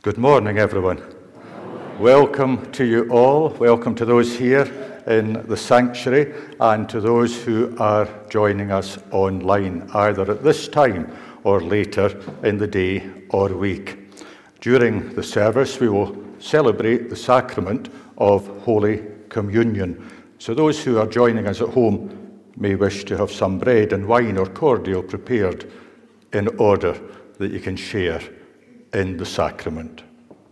Good morning, everyone. Welcome to you all. Welcome to those here in the sanctuary and to those who are joining us online, either at this time or later in the day or week. During the service, we will celebrate the sacrament of Holy Communion. So those who are joining us at home may wish to have some bread and wine or cordial prepared in order that you can share in the sacrament.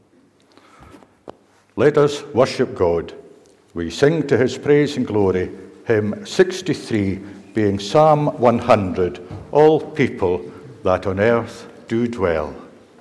Let us worship God. We sing to his praise and glory, hymn 63, being Psalm 100, All people that on earth do dwell.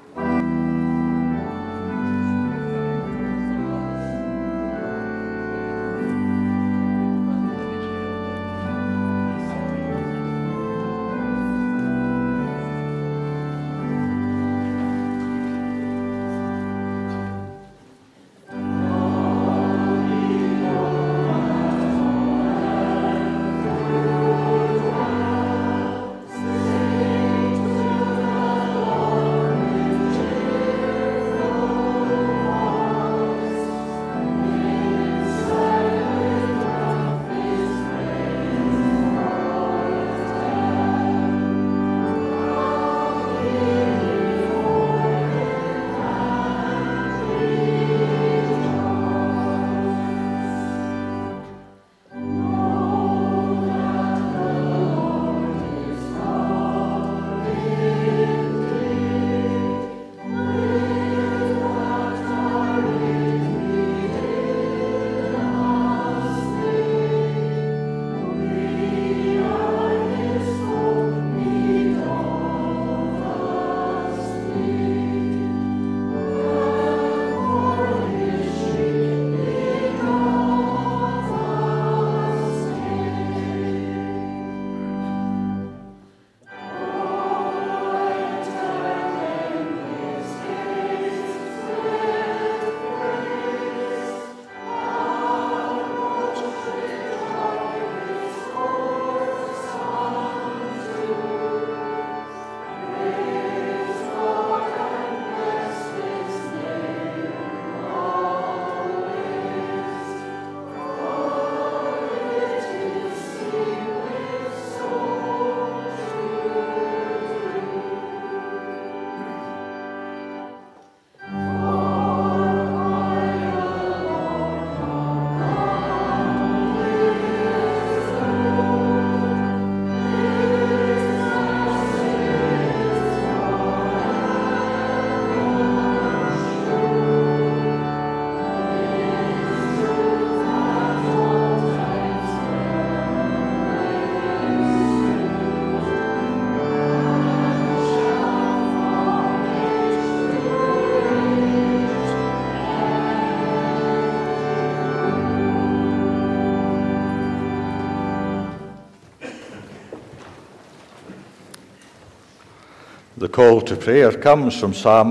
The call to prayer comes from Psalm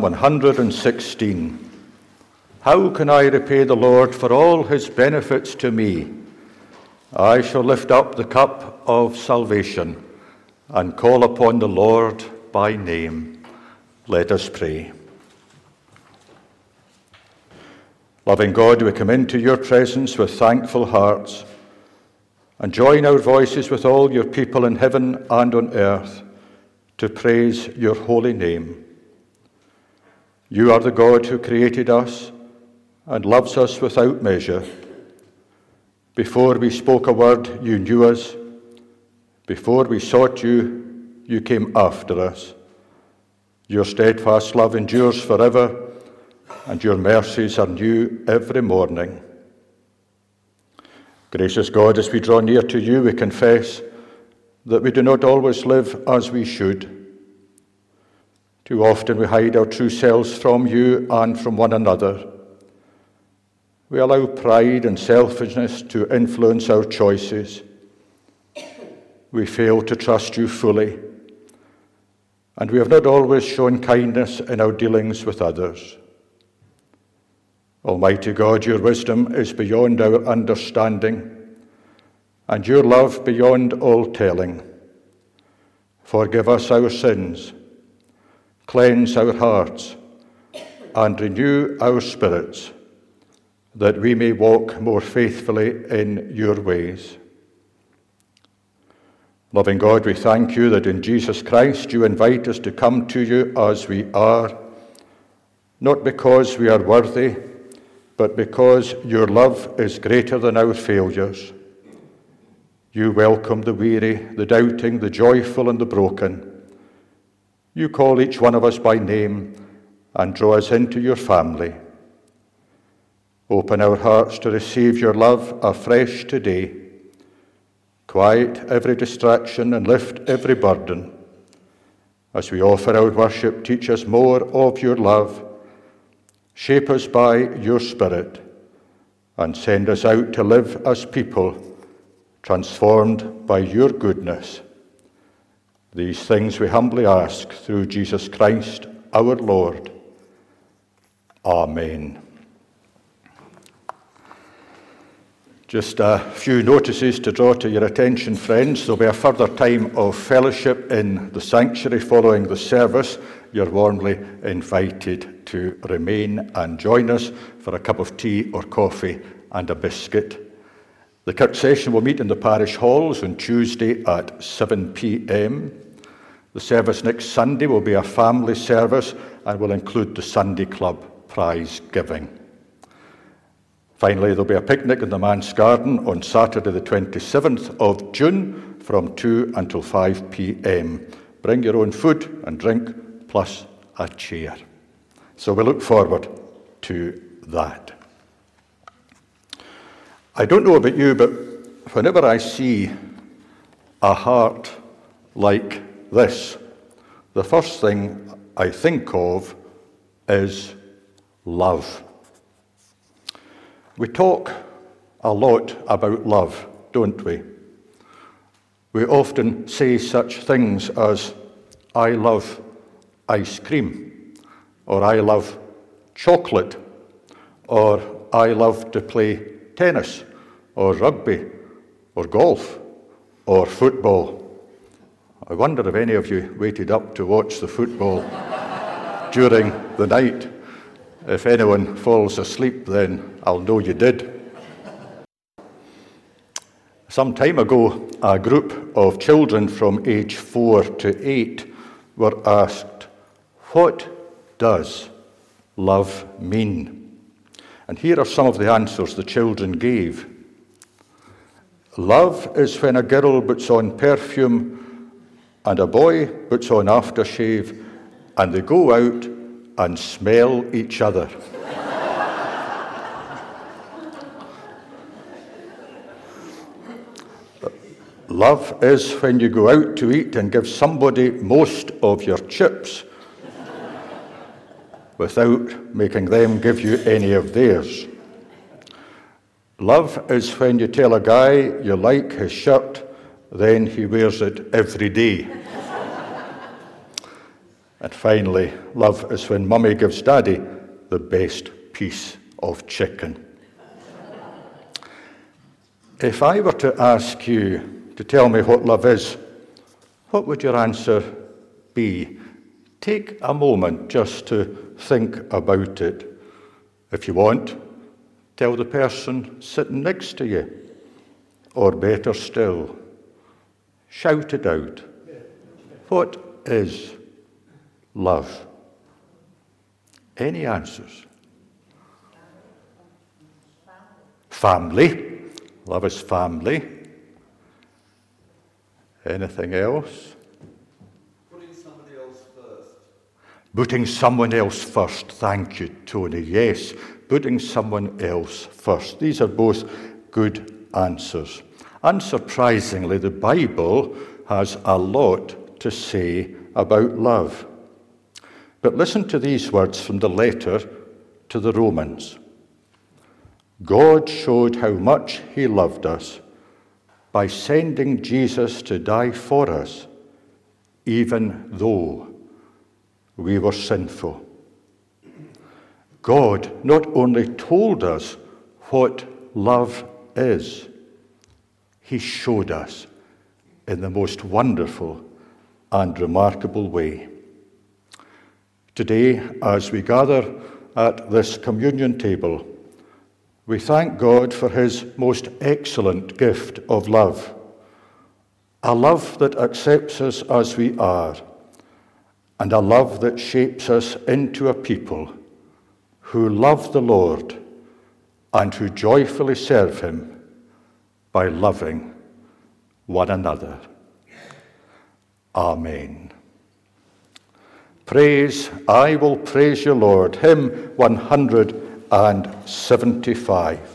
116. How can I repay the Lord for all his benefits to me? I shall lift up the cup of salvation and call upon the Lord by name. Let us pray. Loving God, we come into your presence with thankful hearts and join our voices with all your people in heaven and on earth to praise your holy name. You are the God who created us and loves us without measure. Before we spoke a word, you knew us. Before we sought you, you came after us. Your steadfast love endures forever, and your mercies are new every morning. Gracious God, as we draw near to you, we confess that we do not always live as we should. Too often we hide our true selves from you and from one another. We allow pride and selfishness to influence our choices. We fail to trust you fully, and we have not always shown kindness in our dealings with others. Almighty God, your wisdom is beyond our understanding, and your love beyond all telling. Forgive us our sins, cleanse our hearts, and renew our spirits, that we may walk more faithfully in your ways. Loving God, we thank you that in Jesus Christ you invite us to come to you as we are, not because we are worthy, but because your love is greater than our failures. You welcome the weary, the doubting, the joyful, and the broken. You call each one of us by name and draw us into your family. Open our hearts to receive your love afresh today. Quiet every distraction and lift every burden. As we offer our worship, teach us more of your love. Shape us by your Spirit and send us out to live as people transformed by your goodness. These things we humbly ask through Jesus Christ our Lord. Amen. Just a few notices to draw to your attention, friends. There'll be a further time of fellowship in the sanctuary following the service. You're warmly invited to remain and join us for a cup of tea or coffee and a biscuit. The Kirk session will meet in the parish halls on Tuesday at 7 p.m. The service next Sunday will be a family service and will include the Sunday Club prize giving. Finally, there'll be a picnic in the Manse Garden on Saturday the 27th of June from 2 until 5 p.m. Bring your own food and drink plus a chair. So we look forward to that. I don't know about you, but whenever I see a heart like this, the first thing I think of is love. We talk a lot about love, don't we? We often say such things as, I love ice cream, or I love chocolate, or I love to play tennis, or rugby, or golf, or football. I wonder if any of you waited up to watch the football during the night. If anyone falls asleep, then I'll know you did. Some time ago, a group of children from age 4 to 8 were asked, what does love mean? And here are some of the answers the children gave. Love is when a girl puts on perfume and a boy puts on aftershave and they go out and smell each other. Love is when you go out to eat and give somebody most of your chips without making them give you any of theirs. Love is when you tell a guy you like his shirt, then he wears it every day. And finally, love is when mummy gives daddy the best piece of chicken. If I were to ask you to tell me what love is, what would your answer be? Take a moment just to think about it. If you want, tell the person sitting next to you. Or better still, shout it out. What is love? Any answers? Family. Love is family. Anything else? Putting somebody else first. Putting someone else first. Thank you, Tony. Yes, putting someone else first. These are both good answers. Unsurprisingly, the Bible has a lot to say about love. But listen to these words from the letter to the Romans. God showed how much he loved us by sending Jesus to die for us, even though we were sinful. God not only told us what love is, he showed us in the most wonderful and remarkable way. Today, as we gather at this communion table, we thank God for his most excellent gift of love, a love that accepts us as we are, and a love that shapes us into a people who love the Lord and who joyfully serve him by loving one another. Amen. Praise, I will praise you, Lord. Hymn 175.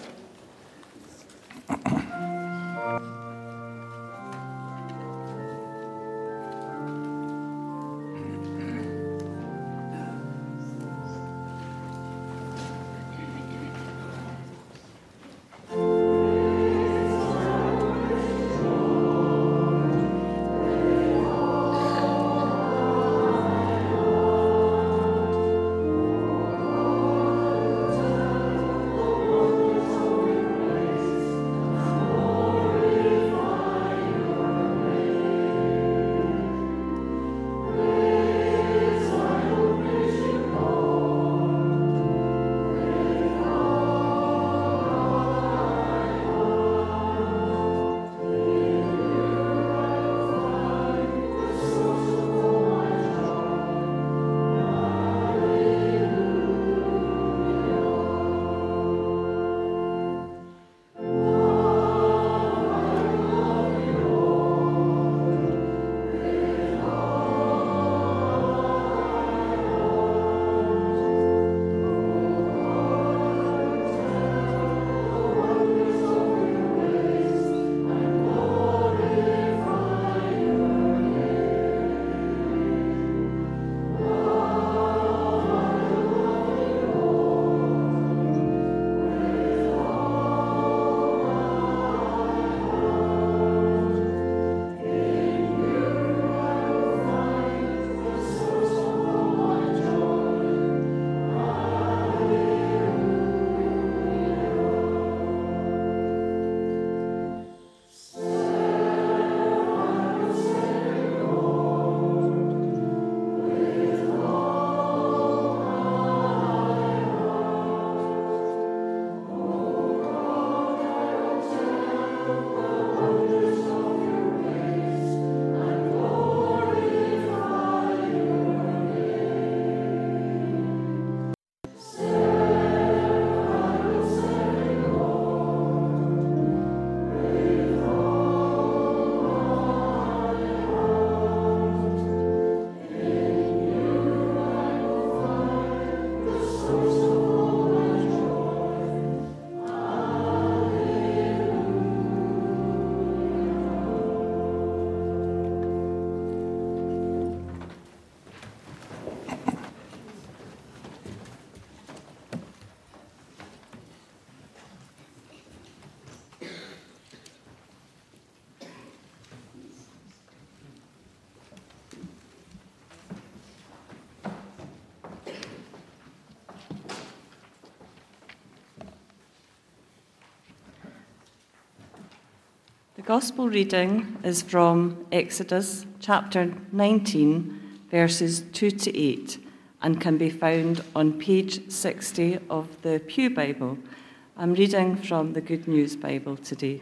The Gospel reading is from Exodus chapter 19, verses 2 to 8, and can be found on page 60 of the Pew Bible. I'm reading from the Good News Bible today.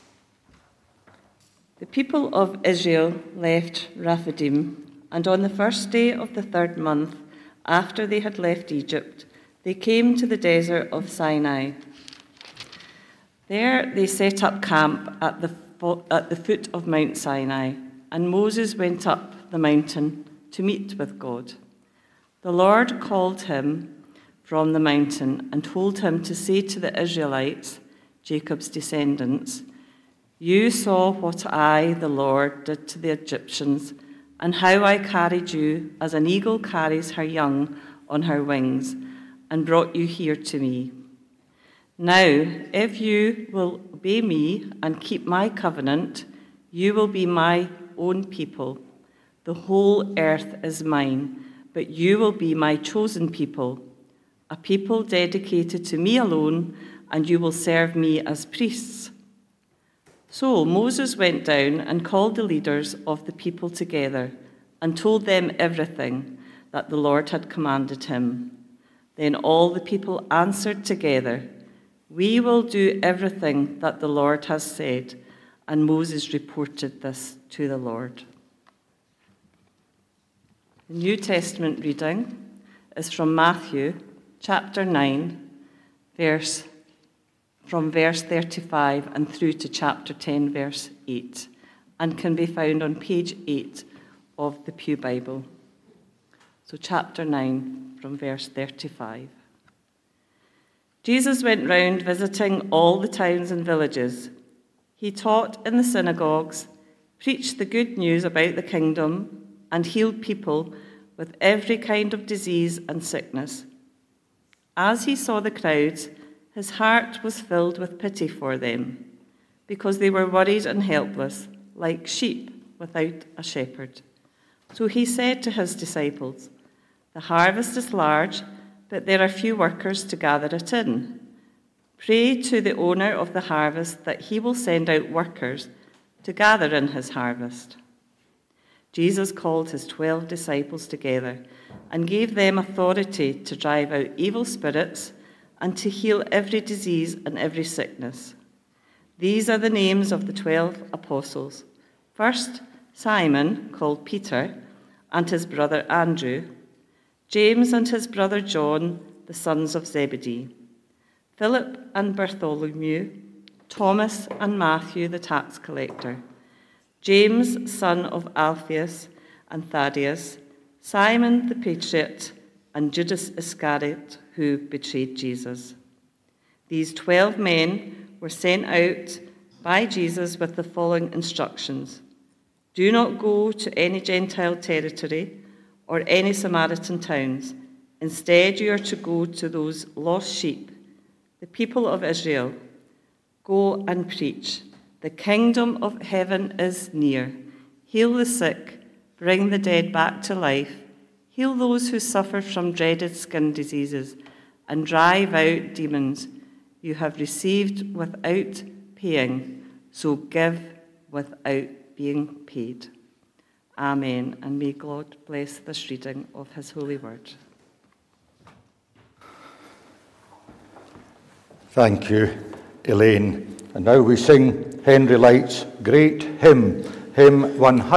The people of Israel left Rephidim, and on the first day of the third month, after they had left Egypt, they came to the desert of Sinai. There they set up camp at the foot of Mount Sinai, and Moses went up the mountain to meet with God. The Lord called him from the mountain and told him to say to the Israelites, Jacob's descendants, "You saw what I, the Lord, did to the Egyptians, and how I carried you as an eagle carries her young on her wings, and brought you here to me. Now, if you will obey me and keep my covenant, you will be my own people. The whole earth is mine, but you will be my chosen people, a people dedicated to me alone, and you will serve me as priests." So Moses went down and called the leaders of the people together and told them everything that the Lord had commanded him. Then all the people answered together, "We will do everything that the Lord has said." And Moses reported this to the Lord. The New Testament reading is from Matthew chapter 9, from verse 35 and through to chapter 10, verse 8, and can be found on page 8 of the Pew Bible. So chapter 9, from verse 35. Jesus went round visiting all the towns and villages. He taught in the synagogues, preached the good news about the kingdom, and healed people with every kind of disease and sickness. As he saw the crowds, his heart was filled with pity for them, because they were worried and helpless, like sheep without a shepherd. So he said to his disciples, "The harvest is large, but there are few workers to gather it in. Pray to the owner of the harvest that he will send out workers to gather in his harvest." Jesus called his 12 disciples together and gave them authority to drive out evil spirits and to heal every disease and every sickness. These are the names of the 12 apostles. First, Simon, called Peter, and his brother Andrew, James and his brother John, the sons of Zebedee, Philip and Bartholomew, Thomas and Matthew the tax collector, James, son of Alphaeus and Thaddeus, Simon the patriot, and Judas Iscariot, who betrayed Jesus. These 12 men were sent out by Jesus with the following instructions: "Do not go to any Gentile territory or any Samaritan towns. Instead, you are to go to those lost sheep, the people of Israel. Go and preach. The kingdom of heaven is near. Heal the sick, bring the dead back to life, heal those who suffer from dreaded skin diseases, and drive out demons. You have received without paying, so give without being paid." Amen. And may God bless this reading of his holy word. Thank you, Elaine. And now we sing Henry Light's great hymn, hymn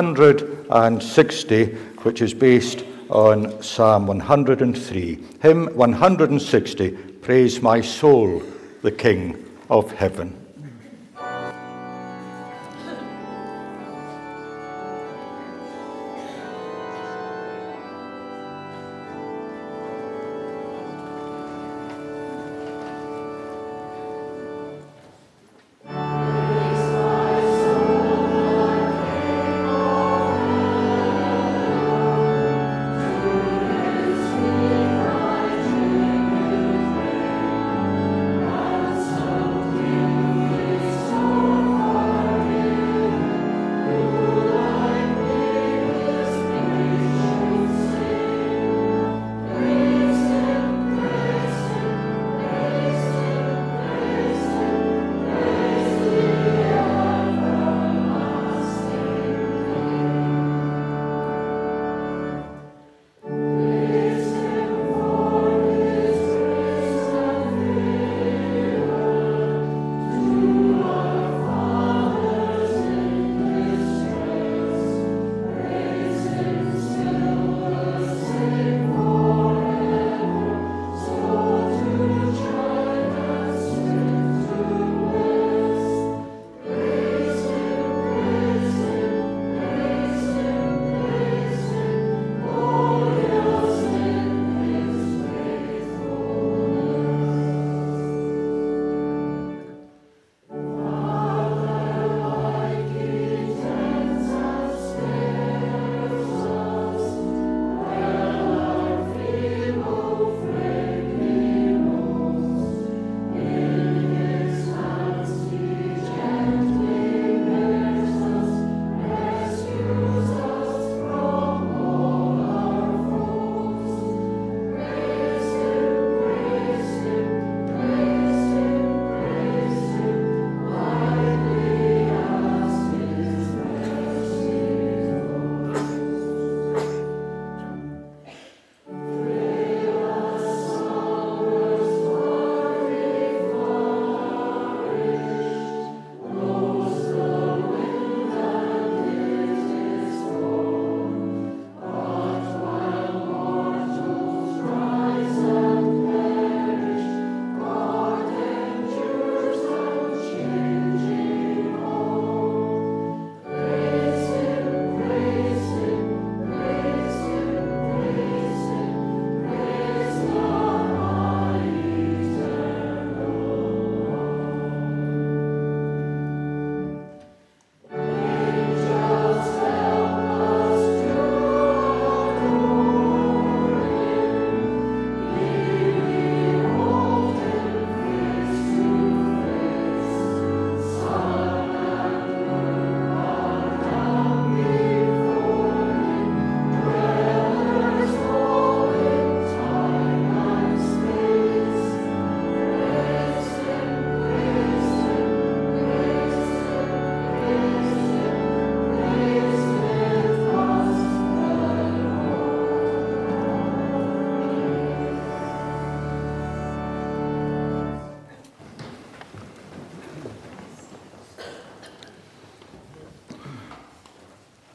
160, which is based on Psalm 103. Hymn 160, Praise My Soul, the King of Heaven.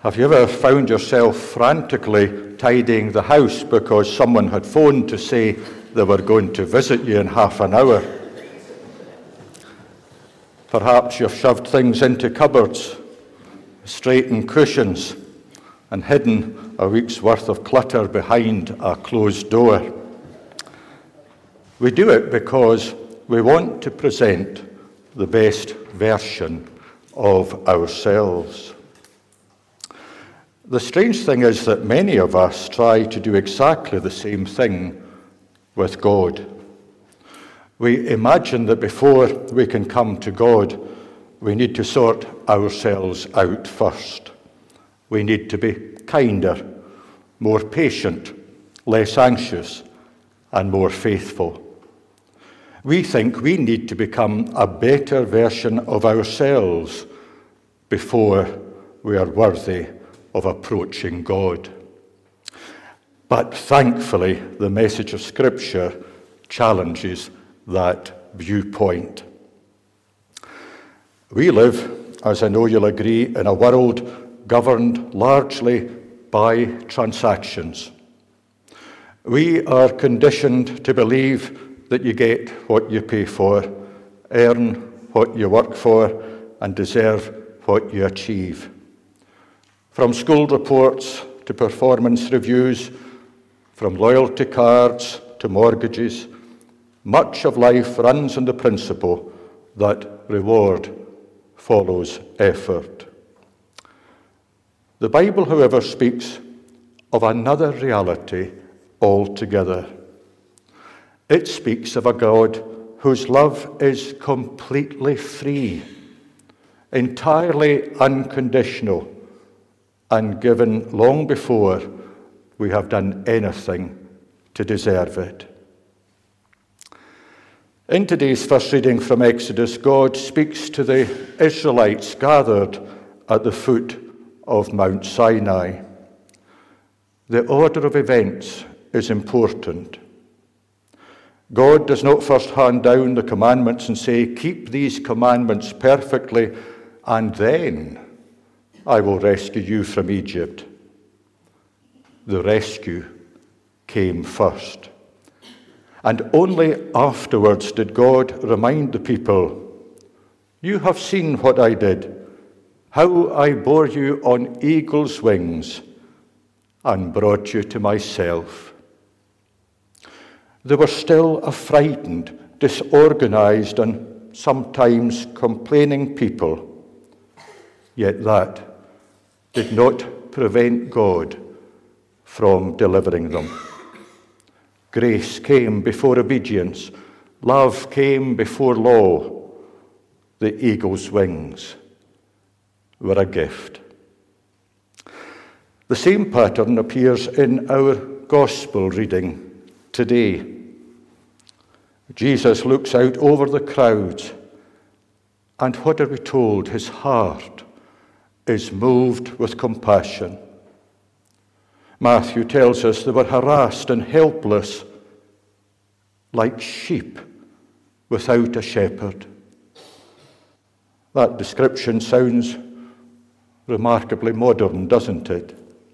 Have you ever found yourself frantically tidying the house because someone had phoned to say they were going to visit you in half an hour? Perhaps you've shoved things into cupboards, straightened cushions, and hidden a week's worth of clutter behind a closed door. We do it because we want to present the best version of ourselves. The strange thing is that many of us try to do exactly the same thing with God. We imagine that before we can come to God, we need to sort ourselves out first. We need to be kinder, more patient, less anxious, and more faithful. We think we need to become a better version of ourselves before we are worthy of approaching God. But thankfully, the message of Scripture challenges that viewpoint. We live, as I know you'll agree, in a world governed largely by transactions. We are conditioned to believe that you get what you pay for, earn what you work for, and deserve what you achieve. From school reports to performance reviews, from loyalty cards to mortgages, much of life runs on the principle that reward follows effort. The Bible, however, speaks of another reality altogether. It speaks of a God whose love is completely free, entirely unconditional, and given long before we have done anything to deserve it. In today's first reading from Exodus, God speaks to the Israelites gathered at the foot of Mount Sinai. The order of events is important. God does not first hand down the commandments and say, "Keep these commandments perfectly, and then I will rescue you from Egypt." The rescue came first. And only afterwards did God remind the people, "You have seen what I did, how I bore you on eagle's wings and brought you to myself." They were still a frightened, disorganized, and sometimes complaining people. Yet that did not prevent God from delivering them. Grace came before obedience. Love came before law. The eagle's wings were a gift. The same pattern appears in our gospel reading today. Jesus looks out over the crowds, and what are we told? His heart is moved with compassion. Matthew tells us they were harassed and helpless, like sheep without a shepherd. That description sounds remarkably modern, doesn't it?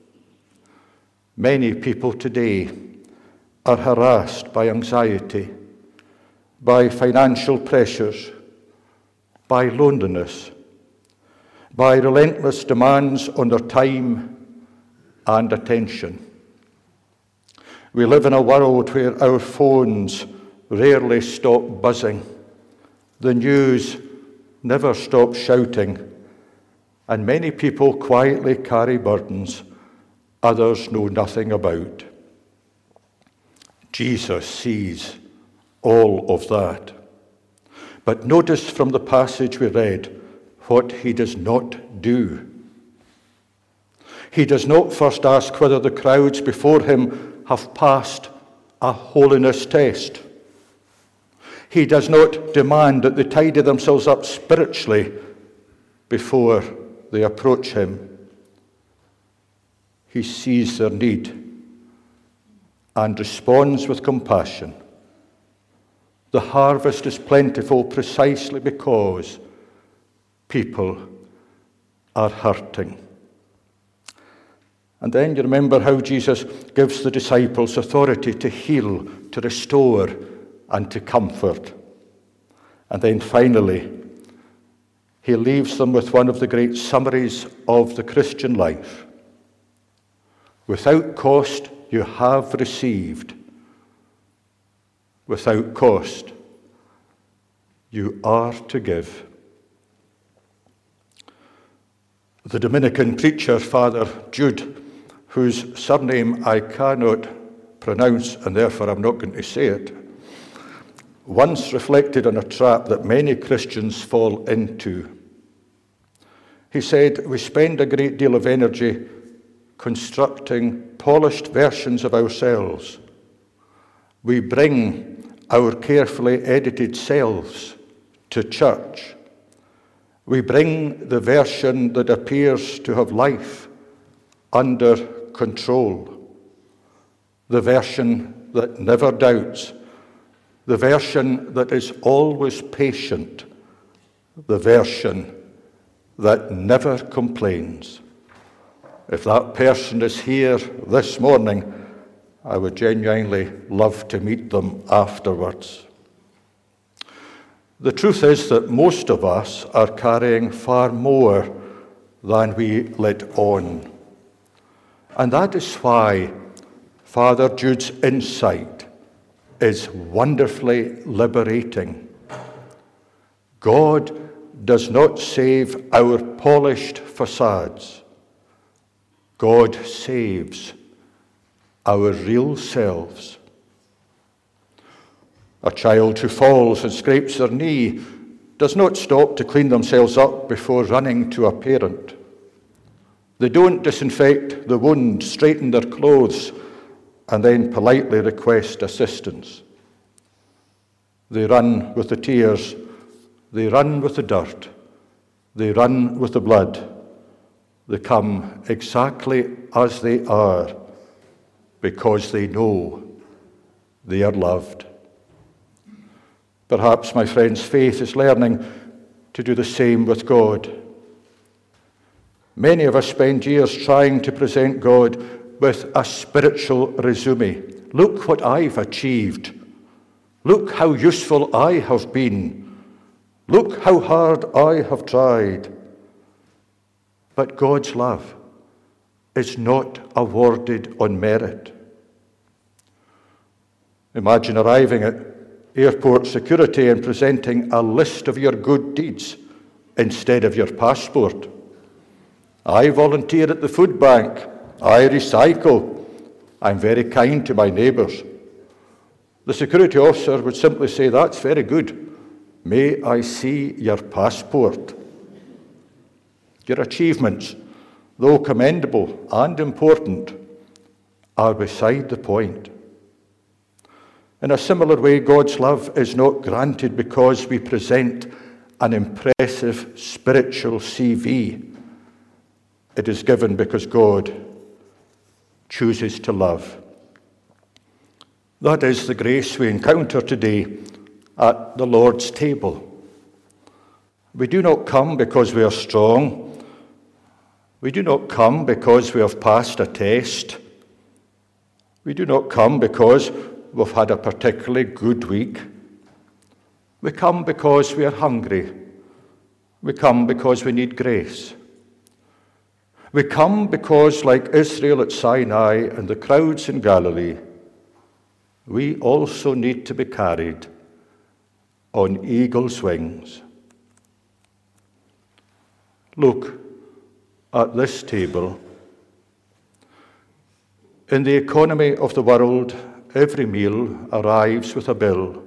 Many people today are harassed by anxiety, by financial pressures, by loneliness, by relentless demands on their time and attention. We live in a world where our phones rarely stop buzzing, the news never stops shouting, and many people quietly carry burdens others know nothing about. Jesus sees all of that. But notice from the passage we read what he does not do. He does not first ask whether the crowds before him have passed a holiness test. He does not demand that they tidy themselves up spiritually before they approach him. He sees their need and responds with compassion. The harvest is plentiful precisely because people are hurting. And then you remember how Jesus gives the disciples authority to heal, to restore, and to comfort. And then finally, he leaves them with one of the great summaries of the Christian life. Without cost you have received. Without cost you are to give. The Dominican preacher, Father Jude, whose surname I cannot pronounce and therefore I'm not going to say it, once reflected on a trap that many Christians fall into. He said, we spend a great deal of energy constructing polished versions of ourselves. We bring our carefully edited selves to church. We bring the version that appears to have life under control, the version that never doubts, the version that is always patient, the version that never complains. If that person is here this morning, I would genuinely love to meet them afterwards. The truth is that most of us are carrying far more than we let on. And that is why Father Jude's insight is wonderfully liberating. God does not save our polished facades. God saves our real selves. A child who falls and scrapes their knee does not stop to clean themselves up before running to a parent. They don't disinfect the wound, straighten their clothes, and then politely request assistance. They run with the tears, they run with the dirt, they run with the blood. They come exactly as they are because they know they are loved. Perhaps, my friends, faith is learning to do the same with God. Many of us spend years trying to present God with a spiritual resume. Look what I've achieved. Look how useful I have been. Look how hard I have tried. But God's love is not awarded on merit. Imagine arriving at airport security and presenting a list of your good deeds instead of your passport. I volunteer at the food bank. I recycle. I'm very kind to my neighbours. The security officer would simply say, that's very good. May I see your passport? Your achievements, though commendable and important, are beside the point. In a similar way, God's love is not granted because we present an impressive spiritual CV. It is given because God chooses to love. That is the grace we encounter today at the Lord's table. We do not come because we are strong. We do not come because we have passed a test. We do not come because we've had a particularly good week. We come because we are hungry. We come because we need grace. We come because, like Israel at Sinai and the crowds in Galilee, we also need to be carried on eagle's wings. Look at this table. In the economy of the world, every meal arrives with a bill.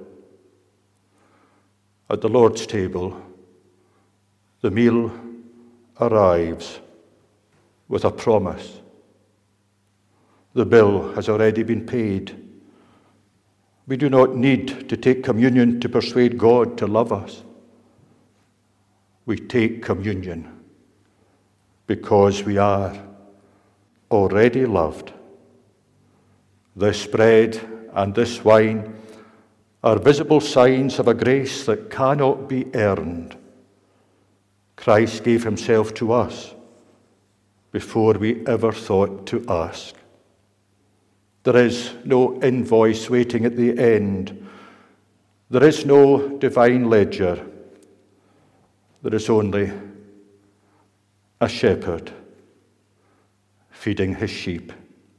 At the Lord's table, the meal arrives with a promise. The bill has already been paid. We do not need to take communion to persuade God to love us. We take communion because we are already loved. This bread and this wine are visible signs of a grace that cannot be earned. Christ gave himself to us before we ever thought to ask. There is no invoice waiting at the end. There is no divine ledger. There is only a shepherd feeding his sheep.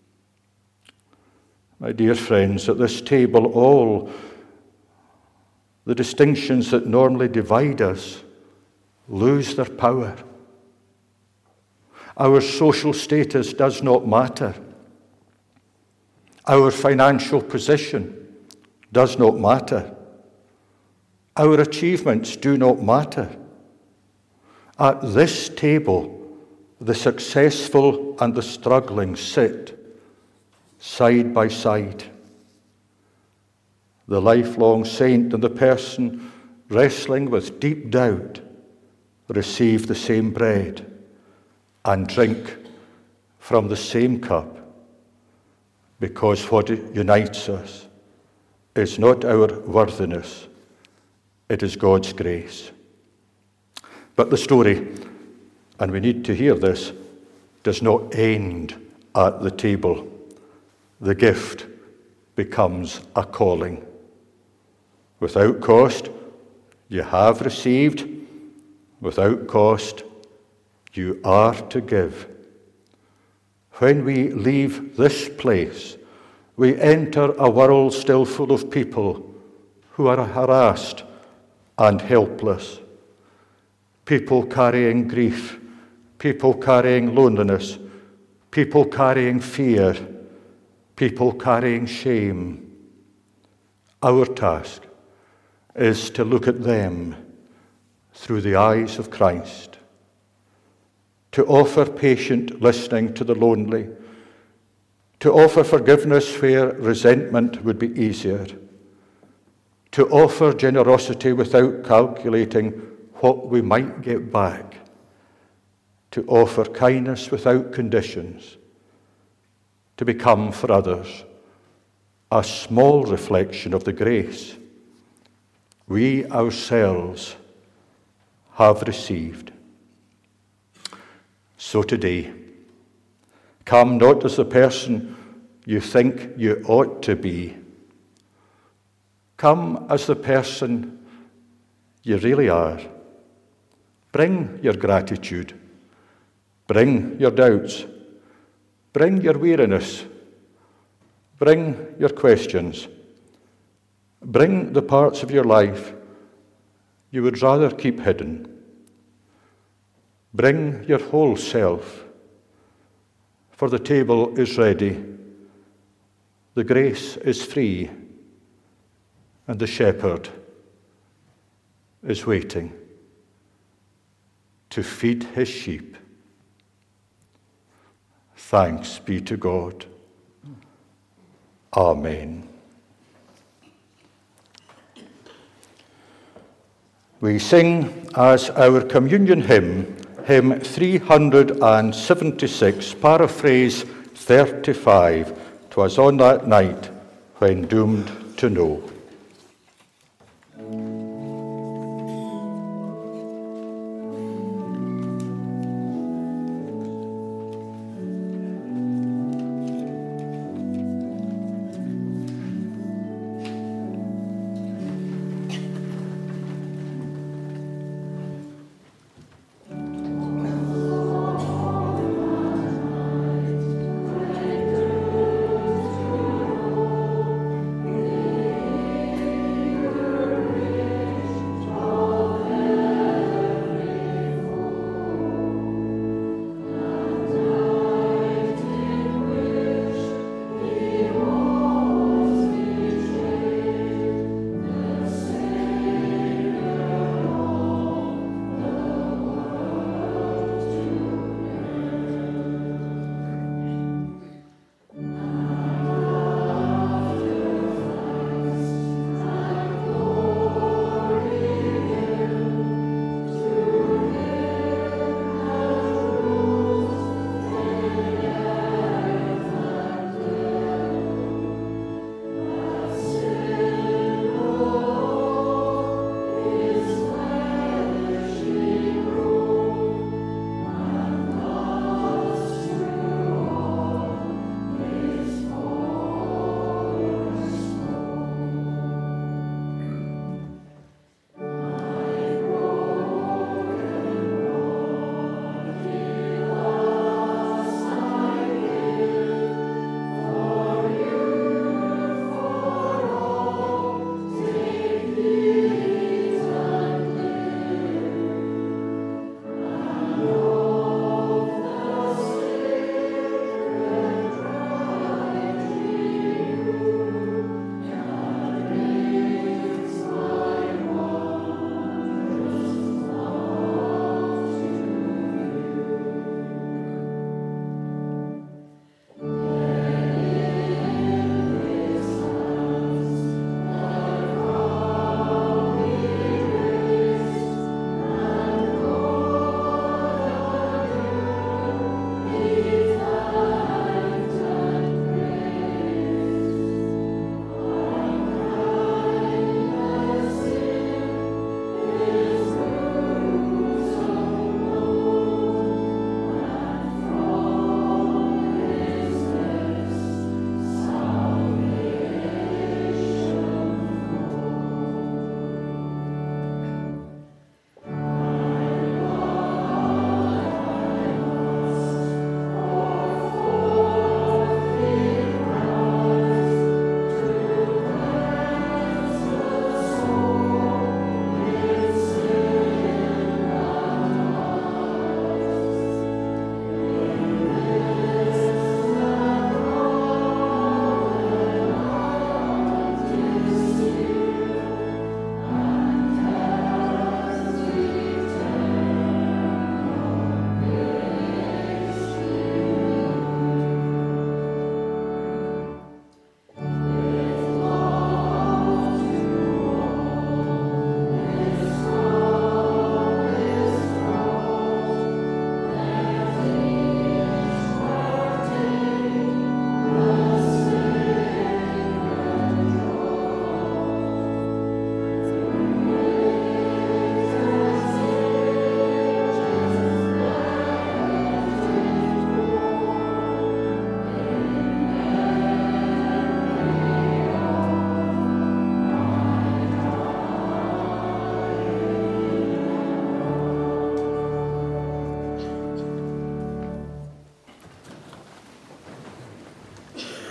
My dear friends, at this table, all the distinctions that normally divide us lose their power. Our social status does not matter. Our financial position does not matter. Our achievements do not matter. At this table, the successful and the struggling sit side by side. The lifelong saint and the person wrestling with deep doubt receive the same bread and drink from the same cup, because what unites us is not our worthiness, it is God's grace. But the story, and we need to hear this, does not end at the table. The gift becomes a calling. Without cost, you have received. Without cost, you are to give. When we leave this place, we enter a world still full of people who are harassed and helpless. People carrying grief, people carrying loneliness, people carrying fear, people carrying shame. Our task is to look at them through the eyes of Christ, to offer patient listening to the lonely, to offer forgiveness where resentment would be easier, to offer generosity without calculating what we might get back, to offer kindness without conditions, to become for others a small reflection of the grace we ourselves have received. So today, come not as the person you think you ought to be. Come as the person you really are. Bring your gratitude. Bring your doubts. Bring your weariness. Bring your questions. Bring the parts of your life you would rather keep hidden. Bring your whole self, for the table is ready, the grace is free, and the shepherd is waiting to feed his sheep. Thanks be to God. Amen. We sing as our communion hymn, hymn 376, paraphrase 35, "'Twas on that night when doomed to know."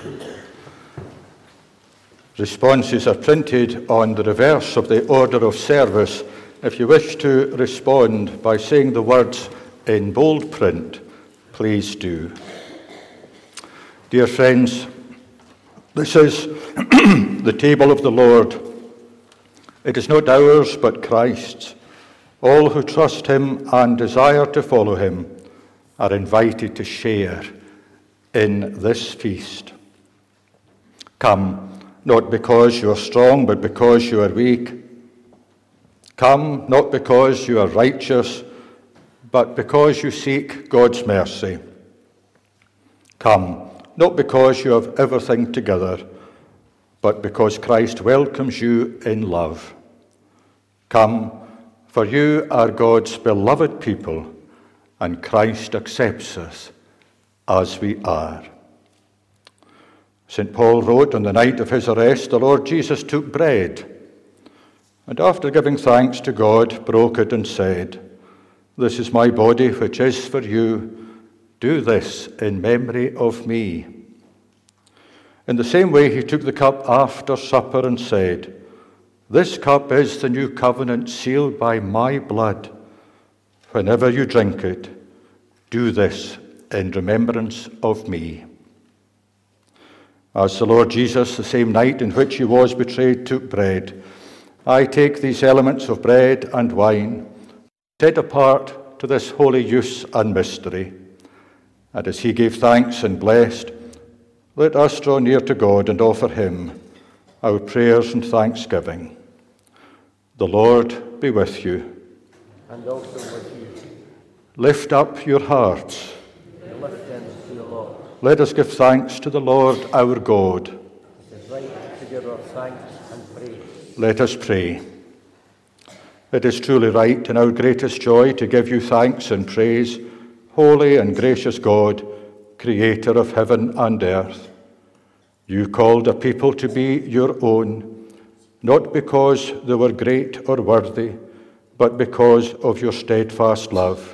Responses are printed on the reverse of the order of service. If you wish to respond by saying the words in bold print, please do. Dear friends, this is the table of the Lord. It is not ours, but Christ's. All who trust him and desire to follow him are invited to share in this feast. Come, not because you are strong, but because you are weak. Come, not because you are righteous, but because you seek God's mercy. Come, not because you have everything together, but because Christ welcomes you in love. Come, for you are God's beloved people, and Christ accepts us as we are. St. Paul wrote, on the night of his arrest, the Lord Jesus took bread, and after giving thanks to God, broke it and said, "This is my body, which is for you. Do this in memory of me." In the same way, he took the cup after supper and said, "This cup is the new covenant sealed by my blood. Whenever you drink it, do this in remembrance of me." As the Lord Jesus, the same night in which he was betrayed, took bread, I take these elements of bread and wine, set apart to this holy use and mystery. And as he gave thanks and blessed, let us draw near to God and offer him our prayers and thanksgiving. The Lord be with you. And also with you. Lift up your hearts. And lift them to the Lord. Let us give thanks to the Lord our God. It is right to give our thanks and praise. Let us pray. It is truly right and our greatest joy to give you thanks and praise, holy and gracious God, creator of heaven and earth. You called a people to be your own, not because they were great or worthy, but because of your steadfast love.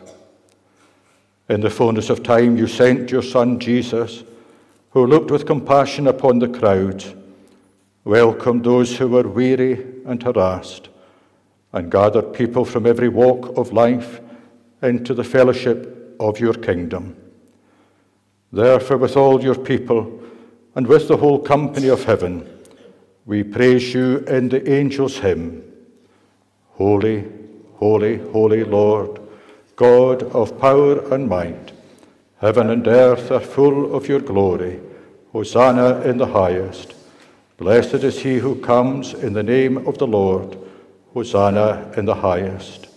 In the fullness of time, you sent your Son Jesus, who looked with compassion upon the crowds, welcomed those who were weary and harassed, and gathered people from every walk of life into the fellowship of your kingdom. Therefore, with all your people and with the whole company of heaven, we praise you in the angels' hymn. Holy, holy, holy Lord, God of power and might, heaven and earth are full of your glory. Hosanna in the highest. Blessed is he who comes in the name of the Lord. Hosanna in the highest.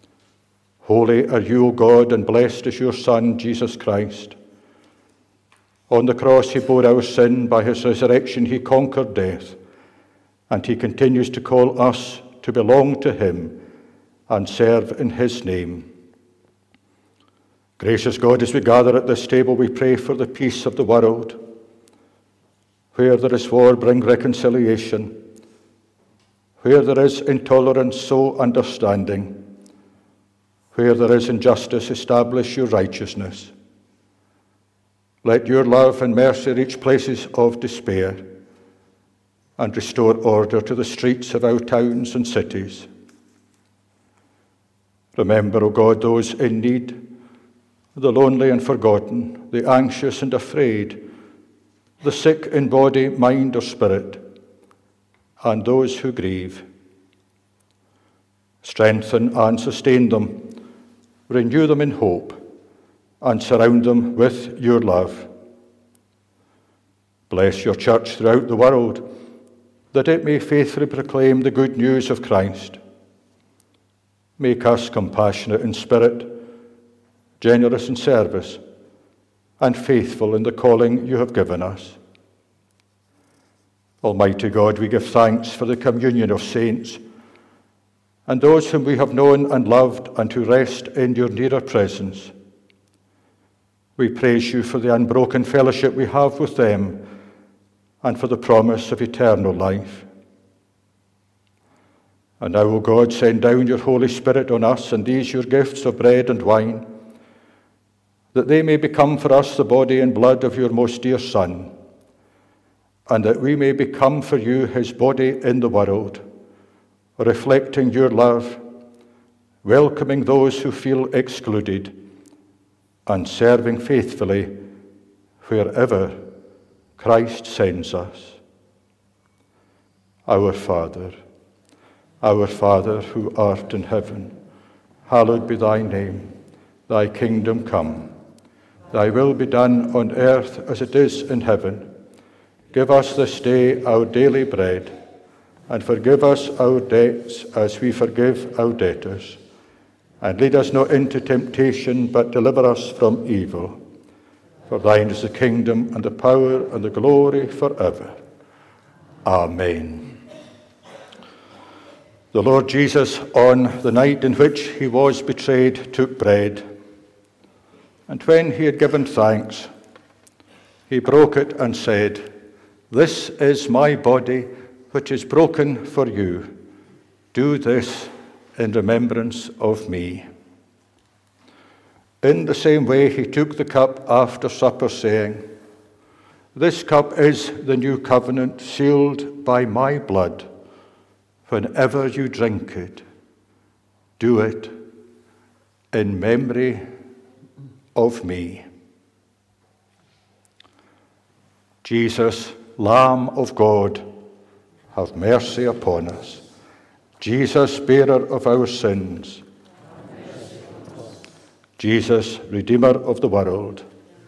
Holy are you, O God, and blessed is your Son, Jesus Christ. On the cross he bore our sin. By his resurrection he conquered death. And he continues to call us to belong to him and serve in his name. Gracious God, as we gather at this table, we pray for the peace of the world. Where there is war, bring reconciliation. Where there is intolerance, sow understanding. Where there is injustice, establish your righteousness. Let your love and mercy reach places of despair and restore order to the streets of our towns and cities. Remember, O God, those in need, the lonely and forgotten, the anxious and afraid, the sick in body, mind, or spirit, and those who grieve. Strengthen and sustain them, renew them in hope, and surround them with your love. Bless your church throughout the world, that it may faithfully proclaim the good news of Christ. Make us compassionate in spirit, generous in service, and faithful in the calling you have given us. Almighty God, we give thanks for the communion of saints and those whom we have known and loved and who rest in your nearer presence. We praise you for the unbroken fellowship we have with them and for the promise of eternal life. And now, O God, send down your Holy Spirit on us and these your gifts of bread and wine, that they may become for us the body and blood of your most dear Son, and that we may become for you his body in the world, reflecting your love, welcoming those who feel excluded, and serving faithfully wherever Christ sends us. Our Father who art in heaven, hallowed be thy name. Thy kingdom come. Thy will be done on earth as it is in heaven. Give us this day our daily bread, and forgive us our debts as we forgive our debtors. And lead us not into temptation, but deliver us from evil. For thine is the kingdom and the power and the glory forever. Amen. The Lord Jesus, on the night in which he was betrayed, took bread. And when he had given thanks, he broke it and said, "This is my body, which is broken for you. Do this in remembrance of me." In the same way, he took the cup after supper, saying, "This cup is the new covenant, sealed by my blood. Whenever you drink it, do it in memory of me." Jesus, Lamb of God, have mercy upon us. Jesus, bearer of our sins. Jesus, Redeemer of the world.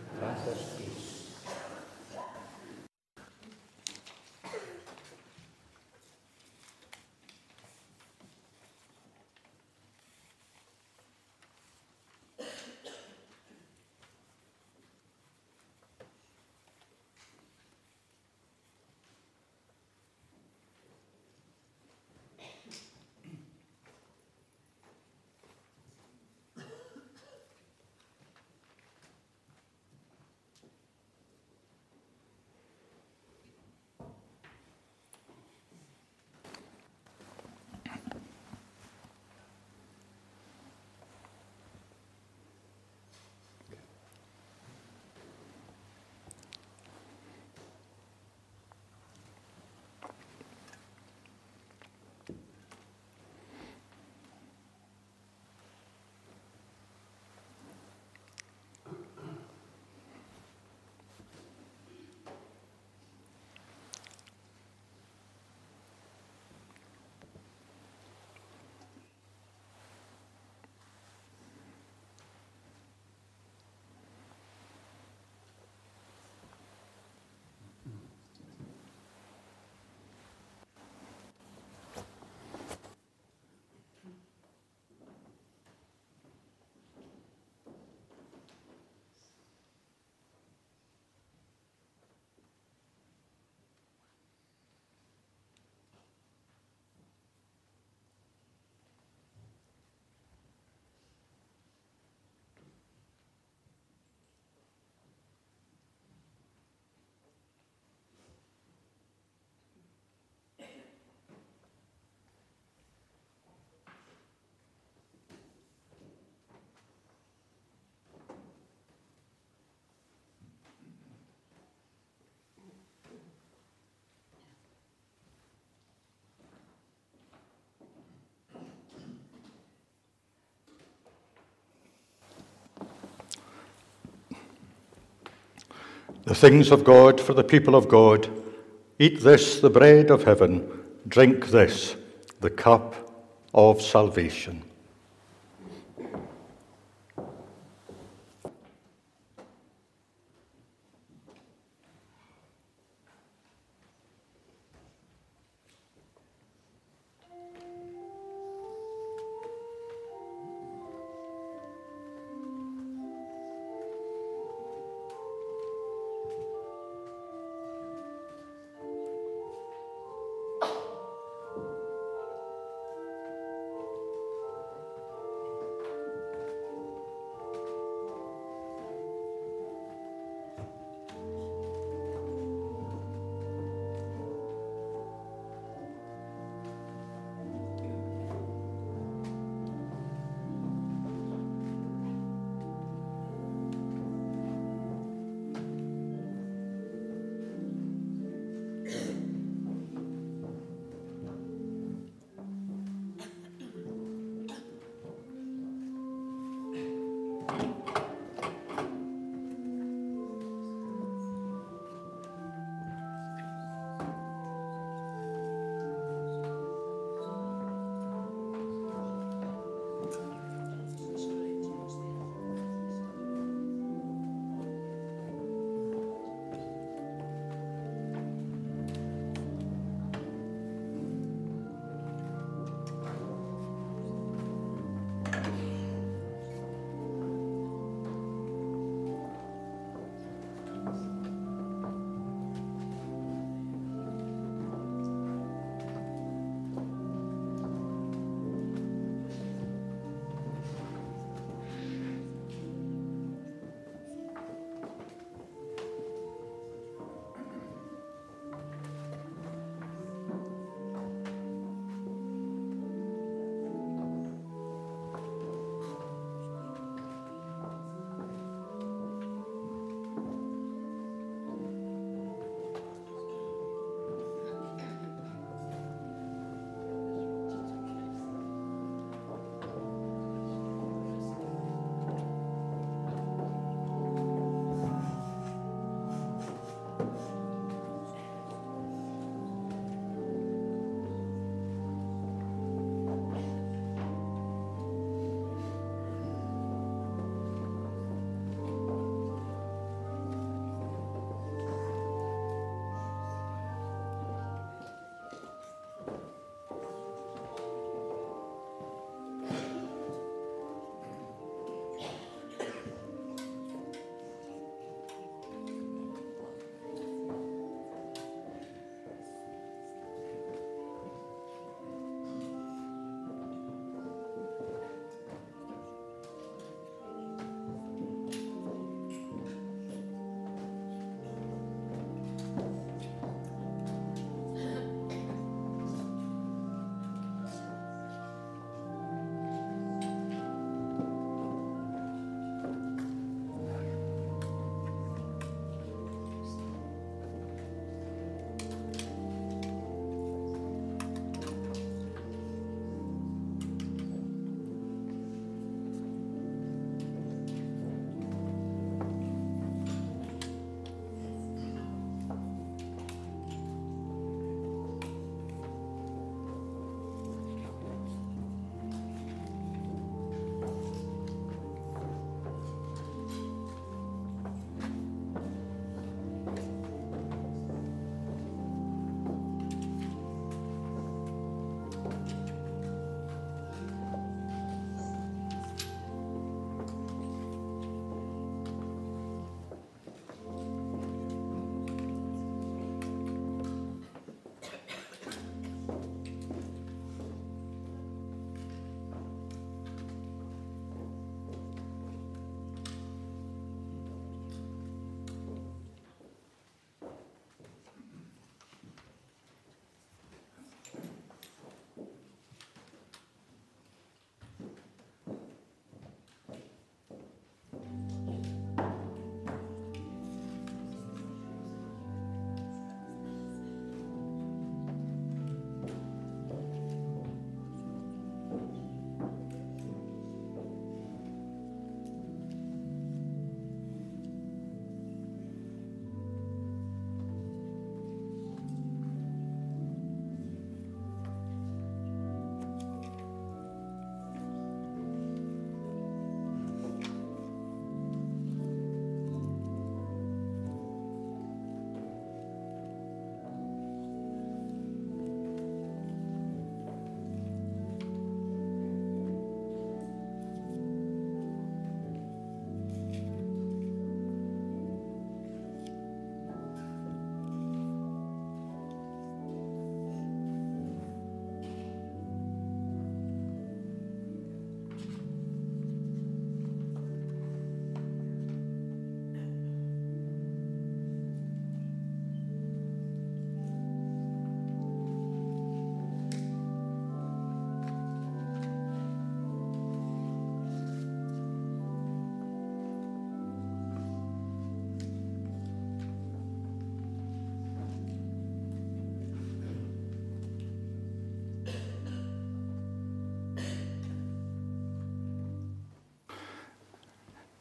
The things of God for the people of God. Eat this, the bread of heaven. Drink this, the cup of salvation.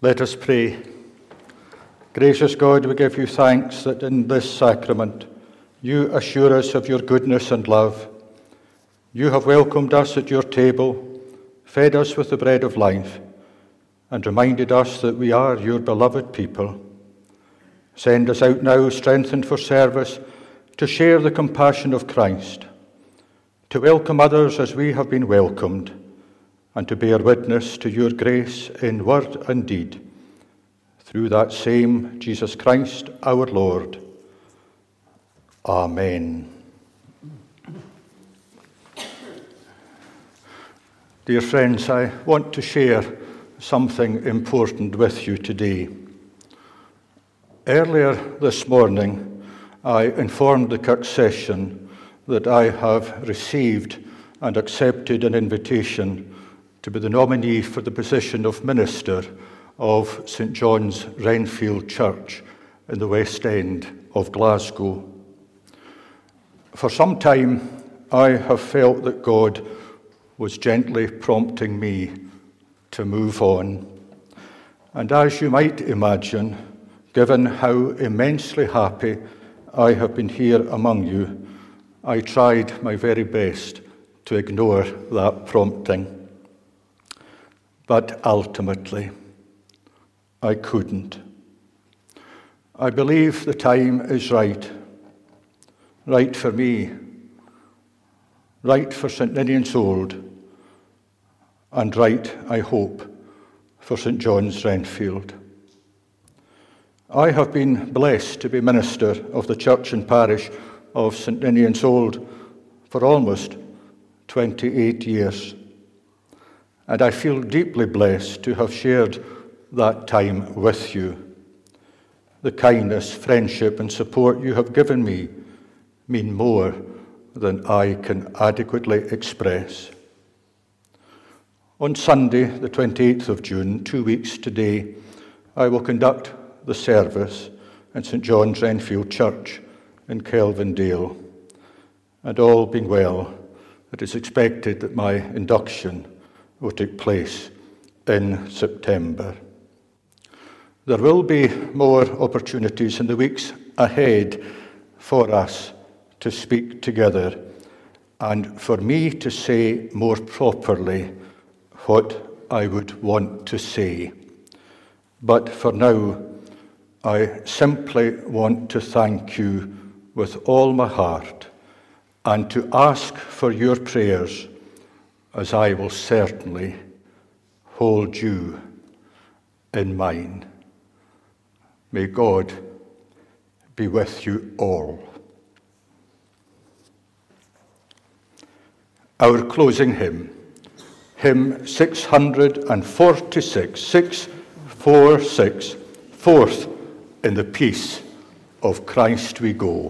Let us pray. Gracious God, we give you thanks that in this sacrament you assure us of your goodness and love. You have welcomed us at your table, fed us with the bread of life, and reminded us that we are your beloved people. Send us out now, strengthened for service, to share the compassion of Christ, to welcome others as we have been welcomed, and to bear witness to your grace in word and deed. Through that same Jesus Christ, our Lord. Amen. Dear friends, I want to share something important with you today. Earlier this morning, I informed the Kirk Session that I have received and accepted an invitation to be the nominee for the position of minister of St John's Renfield Church in the West End of Glasgow. For some time, I have felt that God was gently prompting me to move on. And as you might imagine, given how immensely happy I have been here among you, I tried my very best to ignore that prompting. But ultimately, I couldn't. I believe the time is right. Right for me, right for St Ninian's Old, and right, I hope, for St John's Renfield. I have been blessed to be minister of the church and parish of St Ninian's Old for almost 28 years. And I feel deeply blessed to have shared that time with you. The kindness, friendship, and support you have given me mean more than I can adequately express. On Sunday, the 28th of June, 2 weeks today, I will conduct the service in St John's Renfield Church in Kelvindale. And all being well, it is expected that my induction will take place in September. There will be more opportunities in the weeks ahead for us to speak together and for me to say more properly what I would want to say. But for now, I simply want to thank you with all my heart and to ask for your prayers, as I will certainly hold you in mind. May God be with you all. Our closing hymn, hymn 646, 646, Forth in the peace of Christ we go.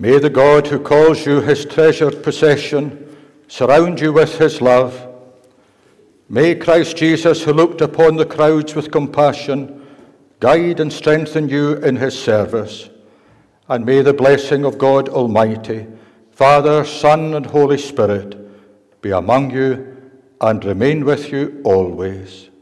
May the God who calls you his treasured possession surround you with his love. May Christ Jesus, who looked upon the crowds with compassion, guide and strengthen you in his service. And may the blessing of God Almighty, Father, Son, and Holy Spirit be among you and remain with you always.